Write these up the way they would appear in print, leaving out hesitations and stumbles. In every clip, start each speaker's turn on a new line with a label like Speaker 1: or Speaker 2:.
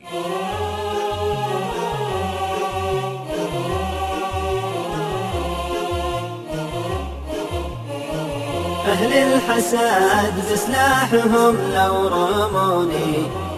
Speaker 1: أهل الحسد بسلاحهم لو رموني،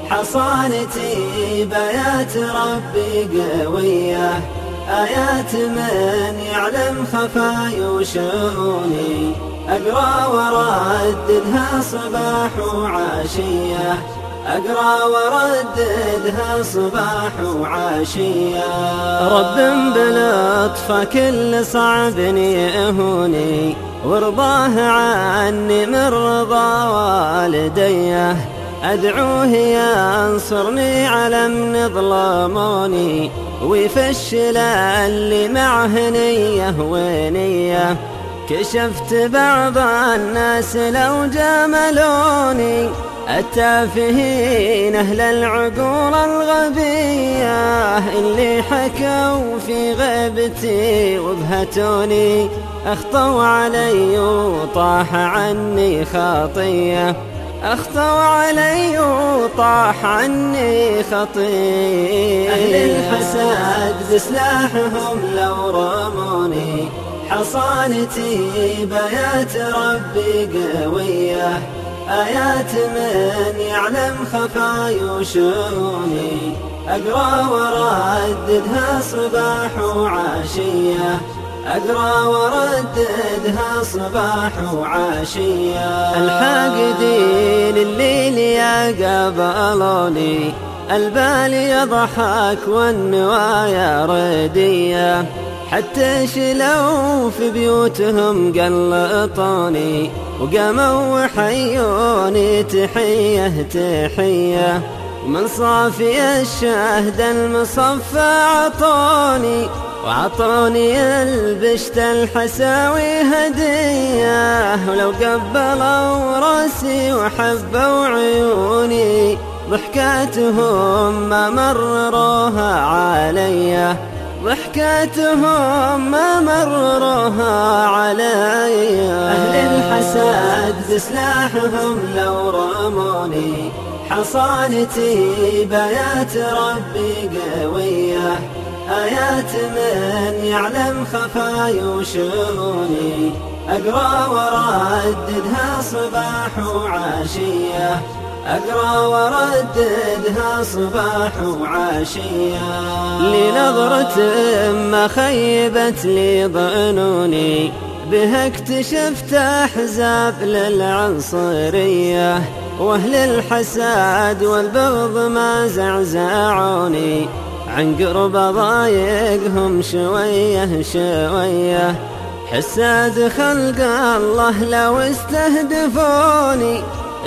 Speaker 1: حصانتي بآيات ربي قوية، آيات من يعلم خفايا وشؤوني، أقرأ ورددها صباح وعشية، أقرأ ورددها صباح وعشية. رب بلطفه كل صعب يهوني، وارضاه عني من رضا والديه، أدعوه ينصرني على من ظلموني، ويفشل اللي معه نية ونية. كشفت بعض الناس لو جاملوني، التافهين أهل العقول الغبية، اللي حكوا في غيبتي وبهتوني، أخطوا علي وطاح عني خطية، أخطوا علي وطاح عني خطية. أهل الحسد بسلاحهم لو رموني، حصانتي بآيات ربي قوية، آيات من يعلم خفايا وشؤوني، أقرأ ورددها صباح وعشية، أقرأ ورددها صباح وعشية. الحاقدين الليل يقبلوني، البال يضحك والنوايا ردية، حتى شلوا في بيوتهم قلطوني، وقاموا وحيوني تحية تحية، من صافي الشهد المصفى عطوني، وعطوني البشت الحساوي هدية، ولو قبلوا راسي وحبوا عيوني، ضحكاتهم ما مرروها عليا، ضحكاتهم ما مرروها عليا. أهل الحسد بسلاحهم لو رموني، حصانتي بآيات ربي قوية، آيات من يعلم خفايا وشؤوني، أقرأ ورددها صباح وعشية، أقرأ ورددها صباح وعشية. لنظرة ما خيبت لي ظنوني، بها اكتشفت أحزاب للعنصرية، وأهل الحسد والبغض ما زعزعوني، عن قرب ضايقهم شوية شوية، حساد خلق الله لو استهدفوني،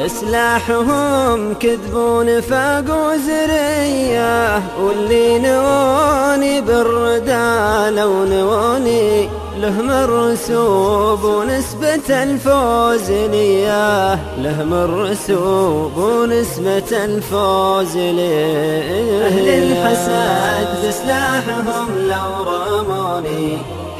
Speaker 1: سلاحهم كذبون فاقوا زرية، واللي نووني بالردى لو نووني، لهم الرسوب ونسبة الفوز ليه، لهم الرسوب ونسبة الفوز ليه. أهل الحسد بسلاحهم لو رموني،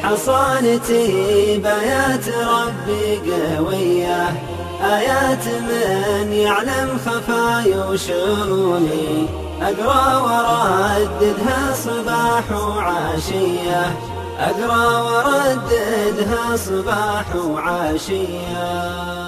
Speaker 1: حصانتي بآيات ربي قوية، آيات من يعلم خفايا وشؤوني، أقرأ ورددها صباح وعشية، أقرأ ورددها صباح وعشية.